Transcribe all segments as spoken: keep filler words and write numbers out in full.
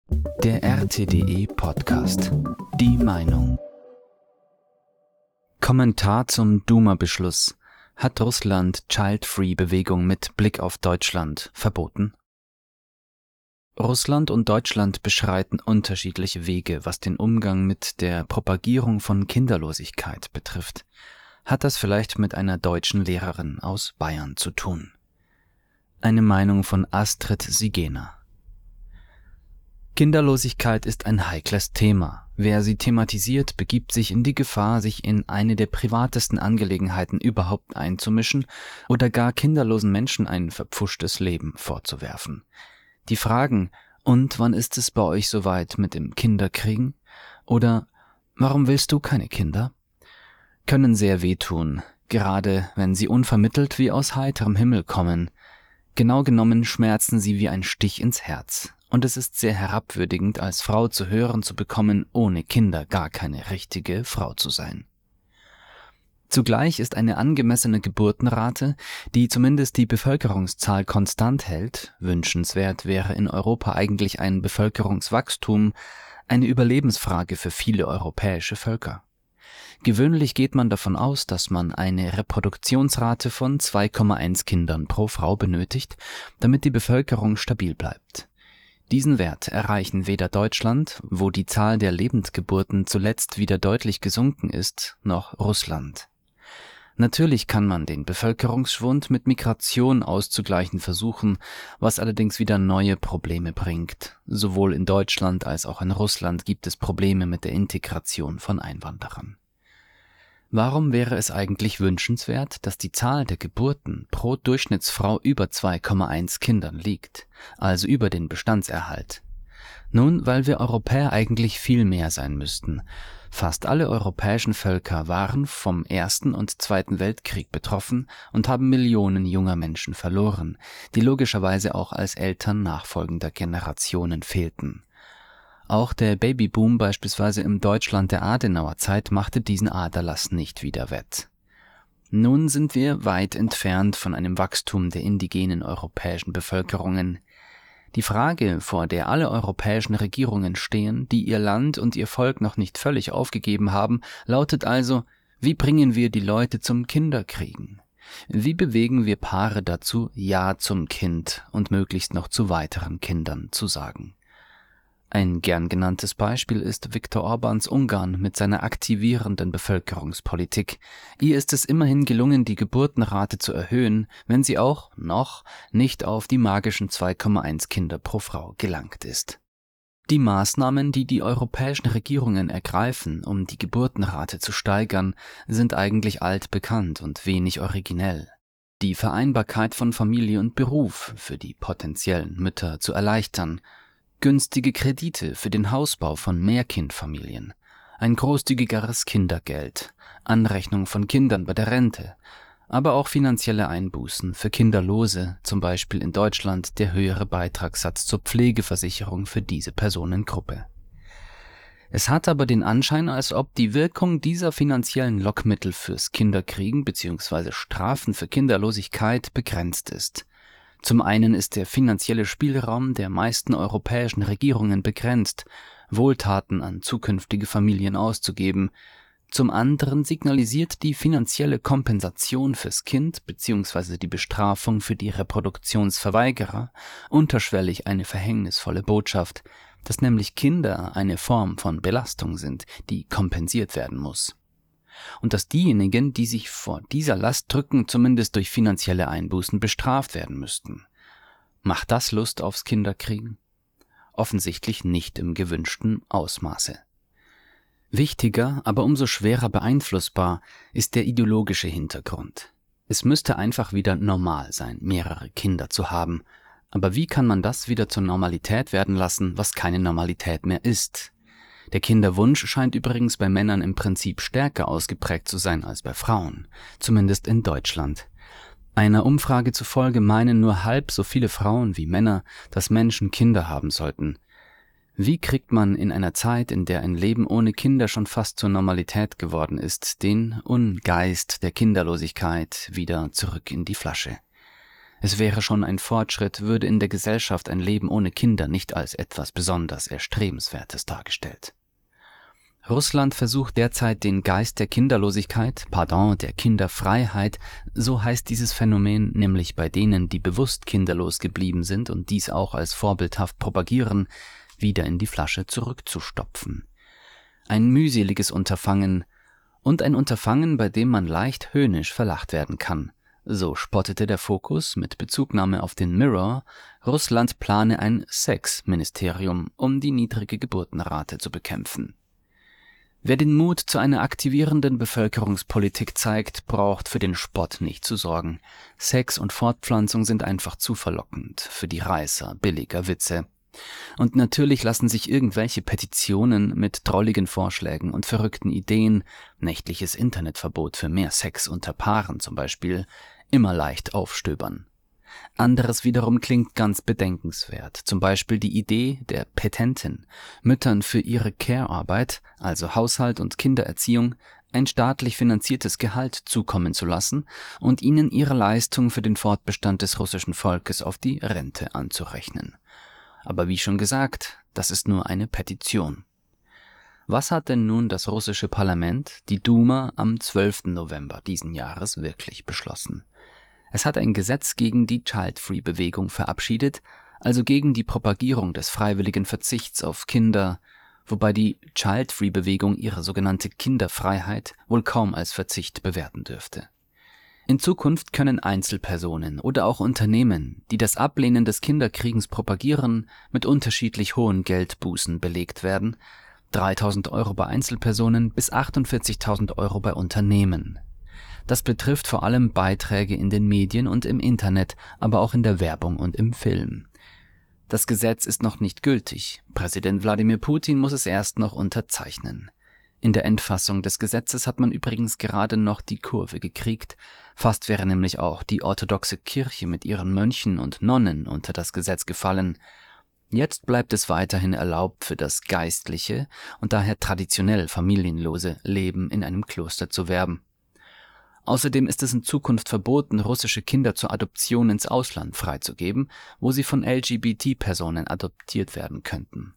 Der R T D E Podcast. Die Meinung. Kommentar zum Duma-Beschluss. Hat Russland Child-Free-Bewegung mit Blick auf Deutschland verboten? Russland und Deutschland beschreiten unterschiedliche Wege, was den Umgang mit der Propagierung von Kinderlosigkeit betrifft. Hat das vielleicht mit einer deutschen Lehrerin aus Bayern zu tun? Eine Meinung von Astrid Sigena. Kinderlosigkeit ist ein heikles Thema. Wer sie thematisiert, begibt sich in die Gefahr, sich in eine der privatesten Angelegenheiten überhaupt einzumischen oder gar kinderlosen Menschen ein verpfuschtes Leben vorzuwerfen. Die Fragen, und wann ist es bei euch soweit mit dem Kinderkriegen? Oder warum willst du keine Kinder? Können sehr wehtun, gerade wenn sie unvermittelt wie aus heiterem Himmel kommen. Genau genommen schmerzen sie wie ein Stich ins Herz. Und es ist sehr herabwürdigend, als Frau zu hören zu bekommen, ohne Kinder gar keine richtige Frau zu sein. Zugleich ist eine angemessene Geburtenrate, die zumindest die Bevölkerungszahl konstant hält, wünschenswert wäre in Europa eigentlich ein Bevölkerungswachstum, eine Überlebensfrage für viele europäische Völker. Gewöhnlich geht man davon aus, dass man eine Reproduktionsrate von zwei Komma eins Kindern pro Frau benötigt, damit die Bevölkerung stabil bleibt. Diesen Wert erreichen weder Deutschland, wo die Zahl der Lebendgeburten zuletzt wieder deutlich gesunken ist, noch Russland. Natürlich kann man den Bevölkerungsschwund mit Migration auszugleichen versuchen, was allerdings wieder neue Probleme bringt. Sowohl in Deutschland als auch in Russland gibt es Probleme mit der Integration von Einwanderern. Warum wäre es eigentlich wünschenswert, dass die Zahl der Geburten pro Durchschnittsfrau über zwei Komma eins Kindern liegt, also über den Bestandserhalt? Nun, weil wir Europäer eigentlich viel mehr sein müssten. Fast alle europäischen Völker waren vom Ersten und Zweiten Weltkrieg betroffen und haben Millionen junger Menschen verloren, die logischerweise auch als Eltern nachfolgender Generationen fehlten. Auch der Babyboom beispielsweise im Deutschland der Adenauerzeit machte diesen Aderlass nicht wieder wett. Nun sind wir weit entfernt von einem Wachstum der indigenen europäischen Bevölkerungen. Die Frage, vor der alle europäischen Regierungen stehen, die ihr Land und ihr Volk noch nicht völlig aufgegeben haben, lautet also: Wie bringen wir die Leute zum Kinderkriegen? Wie bewegen wir Paare dazu, Ja zum Kind und möglichst noch zu weiteren Kindern zu sagen? Ein gern genanntes Beispiel ist Viktor Orbáns Ungarn mit seiner aktivierenden Bevölkerungspolitik. Ihr ist es immerhin gelungen, die Geburtenrate zu erhöhen, wenn sie auch noch nicht auf die magischen zwei Komma eins Kinder pro Frau gelangt ist. Die Maßnahmen, die die europäischen Regierungen ergreifen, um die Geburtenrate zu steigern, sind eigentlich altbekannt und wenig originell. Die Vereinbarkeit von Familie und Beruf für die potenziellen Mütter zu erleichtern, günstige Kredite für den Hausbau von Mehrkindfamilien, ein großzügigeres Kindergeld, Anrechnung von Kindern bei der Rente, aber auch finanzielle Einbußen für Kinderlose, zum Beispiel in Deutschland der höhere Beitragssatz zur Pflegeversicherung für diese Personengruppe. Es hat aber den Anschein, als ob die Wirkung dieser finanziellen Lockmittel fürs Kinderkriegen bzw. Strafen für Kinderlosigkeit begrenzt ist. Zum einen ist der finanzielle Spielraum der meisten europäischen Regierungen begrenzt, Wohltaten an zukünftige Familien auszugeben. Zum anderen signalisiert die finanzielle Kompensation fürs Kind bzw. die Bestrafung für die Reproduktionsverweigerer unterschwellig eine verhängnisvolle Botschaft, dass nämlich Kinder eine Form von Belastung sind, die kompensiert werden muss. Und dass diejenigen, die sich vor dieser Last drücken, zumindest durch finanzielle Einbußen bestraft werden müssten. Macht das Lust aufs Kinderkriegen? Offensichtlich nicht im gewünschten Ausmaße. Wichtiger, aber umso schwerer beeinflussbar ist der ideologische Hintergrund. Es müsste einfach wieder normal sein, mehrere Kinder zu haben. Aber wie kann man das wieder zur Normalität werden lassen, was keine Normalität mehr ist? Der Kinderwunsch scheint übrigens bei Männern im Prinzip stärker ausgeprägt zu sein als bei Frauen, zumindest in Deutschland. Einer Umfrage zufolge meinen nur halb so viele Frauen wie Männer, dass Menschen Kinder haben sollten. Wie kriegt man in einer Zeit, in der ein Leben ohne Kinder schon fast zur Normalität geworden ist, den Ungeist der Kinderlosigkeit wieder zurück in die Flasche? Es wäre schon ein Fortschritt, würde in der Gesellschaft ein Leben ohne Kinder nicht als etwas besonders Erstrebenswertes dargestellt. Russland versucht derzeit den Geist der Kinderlosigkeit, pardon, der Kinderfreiheit, so heißt dieses Phänomen nämlich bei denen, die bewusst kinderlos geblieben sind und dies auch als vorbildhaft propagieren, wieder in die Flasche zurückzustopfen. Ein mühseliges Unterfangen und ein Unterfangen, bei dem man leicht höhnisch verlacht werden kann. So spottete der Fokus mit Bezugnahme auf den Mirror, Russland plane ein Sexministerium, um die niedrige Geburtenrate zu bekämpfen. Wer den Mut zu einer aktivierenden Bevölkerungspolitik zeigt, braucht für den Spott nicht zu sorgen. Sex und Fortpflanzung sind einfach zu verlockend für die Reißer billiger Witze. Und natürlich lassen sich irgendwelche Petitionen mit drolligen Vorschlägen und verrückten Ideen, nächtliches Internetverbot für mehr Sex unter Paaren zum Beispiel, immer leicht aufstöbern. Anderes wiederum klingt ganz bedenkenswert, zum Beispiel die Idee der Petentin, Müttern für ihre Care-Arbeit, also Haushalt und Kindererziehung, ein staatlich finanziertes Gehalt zukommen zu lassen und ihnen ihre Leistung für den Fortbestand des russischen Volkes auf die Rente anzurechnen. Aber wie schon gesagt, das ist nur eine Petition. Was hat denn nun das russische Parlament, die Duma, am zwölften November diesen Jahres wirklich beschlossen? Es hat ein Gesetz gegen die Child-Free-Bewegung verabschiedet, also gegen die Propagierung des freiwilligen Verzichts auf Kinder, wobei die Child-Free-Bewegung ihre sogenannte Kinderfreiheit wohl kaum als Verzicht bewerten dürfte. In Zukunft können Einzelpersonen oder auch Unternehmen, die das Ablehnen des Kinderkriegens propagieren, mit unterschiedlich hohen Geldbußen belegt werden, dreitausend Euro bei Einzelpersonen bis achtundvierzigtausend Euro bei Unternehmen. Das betrifft vor allem Beiträge in den Medien und im Internet, aber auch in der Werbung und im Film. Das Gesetz ist noch nicht gültig. Präsident Wladimir Putin muss es erst noch unterzeichnen. In der Endfassung des Gesetzes hat man übrigens gerade noch die Kurve gekriegt. Fast wäre nämlich auch die orthodoxe Kirche mit ihren Mönchen und Nonnen unter das Gesetz gefallen. Jetzt bleibt es weiterhin erlaubt, für das geistliche und daher traditionell familienlose Leben in einem Kloster zu werben. Außerdem ist es in Zukunft verboten, russische Kinder zur Adoption ins Ausland freizugeben, wo sie von L G B T-Personen adoptiert werden könnten.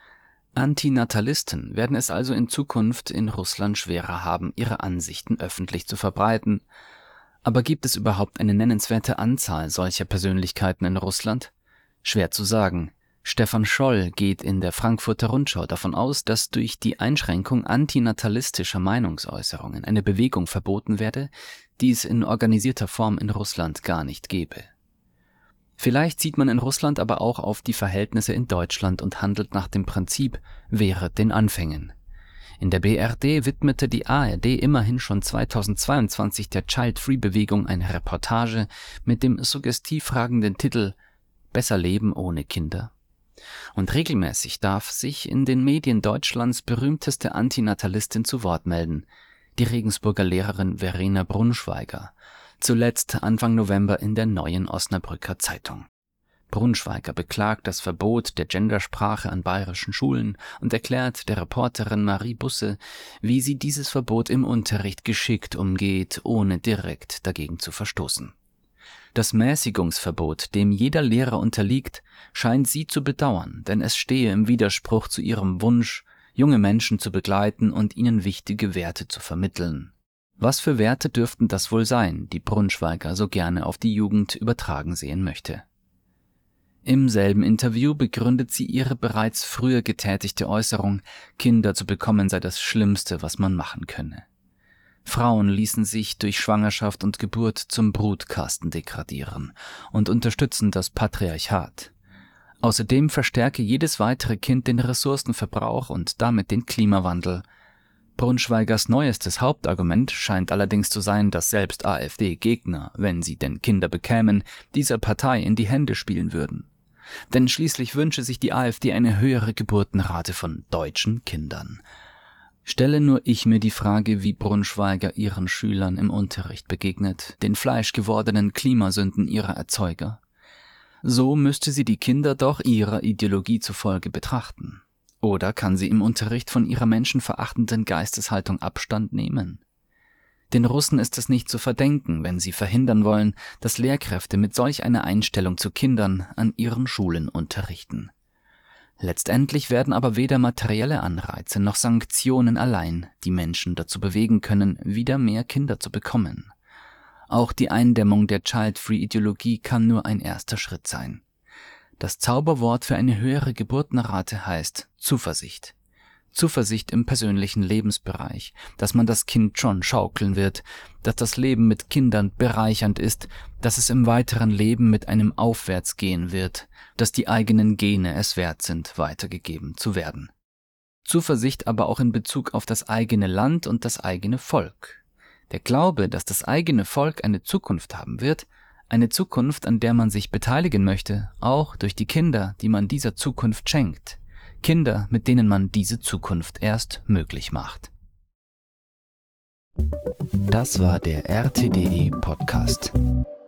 Antinatalisten werden es also in Zukunft in Russland schwerer haben, ihre Ansichten öffentlich zu verbreiten. Aber gibt es überhaupt eine nennenswerte Anzahl solcher Persönlichkeiten in Russland? Schwer zu sagen. Stefan Scholl geht in der Frankfurter Rundschau davon aus, dass durch die Einschränkung antinatalistischer Meinungsäußerungen eine Bewegung verboten werde, die es in organisierter Form in Russland gar nicht gäbe. Vielleicht sieht man in Russland aber auch auf die Verhältnisse in Deutschland und handelt nach dem Prinzip „Wehret den Anfängen“. In der B R D widmete die A R D immerhin schon zweitausendzweiundzwanzig der Child-Free-Bewegung eine Reportage mit dem suggestiv fragenden Titel »Besser leben ohne Kinder?« Und regelmäßig darf sich in den Medien Deutschlands berühmteste Antinatalistin zu Wort melden, die Regensburger Lehrerin Verena Brunschweiger, zuletzt Anfang November in der Neuen Osnabrücker Zeitung. Brunschweiger beklagt das Verbot der Gendersprache an bayerischen Schulen und erklärt der Reporterin Marie Busse, wie sie dieses Verbot im Unterricht geschickt umgeht, ohne direkt dagegen zu verstoßen. Das Mäßigungsverbot, dem jeder Lehrer unterliegt, scheint sie zu bedauern, denn es stehe im Widerspruch zu ihrem Wunsch, junge Menschen zu begleiten und ihnen wichtige Werte zu vermitteln. Was für Werte dürften das wohl sein, die Brunschweiger so gerne auf die Jugend übertragen sehen möchte? Im selben Interview begründet sie ihre bereits früher getätigte Äußerung, Kinder zu bekommen sei das Schlimmste, was man machen könne. Frauen ließen sich durch Schwangerschaft und Geburt zum Brutkasten degradieren und unterstützen das Patriarchat. Außerdem verstärke jedes weitere Kind den Ressourcenverbrauch und damit den Klimawandel. Brunschweigers neuestes Hauptargument scheint allerdings zu sein, dass selbst AfD-Gegner, wenn sie denn Kinder bekämen, dieser Partei in die Hände spielen würden. Denn schließlich wünsche sich die AfD eine höhere Geburtenrate von deutschen Kindern. Stelle nur ich mir die Frage, wie Brunschweiger ihren Schülern im Unterricht begegnet, den fleischgewordenen Klimasünden ihrer Erzeuger. So müsste sie die Kinder doch ihrer Ideologie zufolge betrachten. Oder kann sie im Unterricht von ihrer menschenverachtenden Geisteshaltung Abstand nehmen? Den Russen ist es nicht zu verdenken, wenn sie verhindern wollen, dass Lehrkräfte mit solch einer Einstellung zu Kindern an ihren Schulen unterrichten. Letztendlich werden aber weder materielle Anreize noch Sanktionen allein die Menschen dazu bewegen können, wieder mehr Kinder zu bekommen. Auch die Eindämmung der Child-Free-Ideologie kann nur ein erster Schritt sein. Das Zauberwort für eine höhere Geburtenrate heißt Zuversicht. Zuversicht im persönlichen Lebensbereich, dass man das Kind schon schaukeln wird, dass das Leben mit Kindern bereichernd ist, dass es im weiteren Leben mit einem Aufwärts gehen wird, dass die eigenen Gene es wert sind, weitergegeben zu werden. Zuversicht aber auch in Bezug auf das eigene Land und das eigene Volk. Der Glaube, dass das eigene Volk eine Zukunft haben wird, eine Zukunft, an der man sich beteiligen möchte, auch durch die Kinder, die man dieser Zukunft schenkt. Kinder, mit denen man diese Zukunft erst möglich macht. Das war der R T D E Podcast.